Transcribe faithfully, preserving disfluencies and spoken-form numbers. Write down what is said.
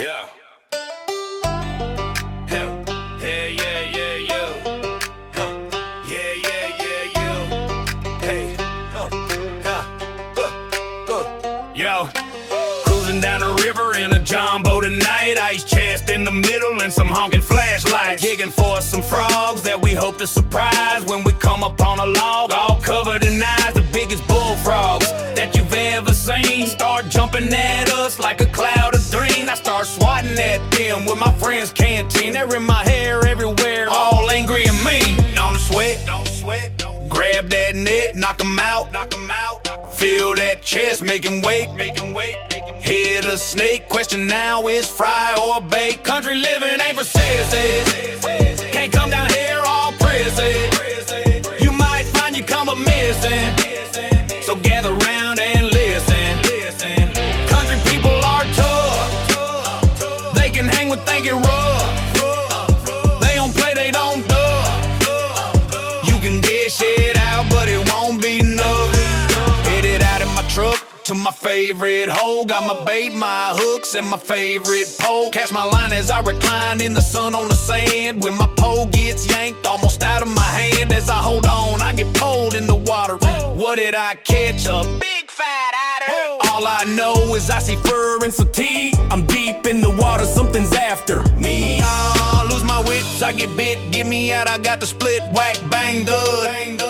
Yeah. Hell, yeah, yeah, yeah, yeah. Huh. Yeah, yeah, yeah, yeah. Hey, huh. Huh. Uh, uh. Yo. Cruising down the river in a jumbo tonight. Ice chest in the middle and some honking flashlights. Digging for some frogs that we hope to surprise when we come upon a log all covered in eyes. The biggest bullfrogs that you've ever seen start jumping at us like a cloud of green. I start swatting at them with my friend's canteen. They're in my hair everywhere, all angry and mean. Don't sweat, don't sweat. Grab that net, knock 'em out, knock 'em out. Feel that chest, make 'em wait, make 'em wait. Hit a snake, question now is fry or bake. Country living ain't for sissies. Can't come down here all prissy. You might find you come a missing. So gather round and listen. Country people are tough. They can hang with thinking rough. They don't play, they don't duck. You can get shit out, but it won't be enough. Headed out in my truck to my favorite hole. Got my bait, my hooks, and my favorite pole. Catch my line as I recline in the sun on the sand. When my pole gets yanked almost out of my hand. As I hold on, I get pulled in the water. What did I catch? A big fat adder. All I know is I see fur and fatigue. I'm deep in the water, something's after me. I lose my wits, I get bit, get me out, I got the split, whack, bang, dud.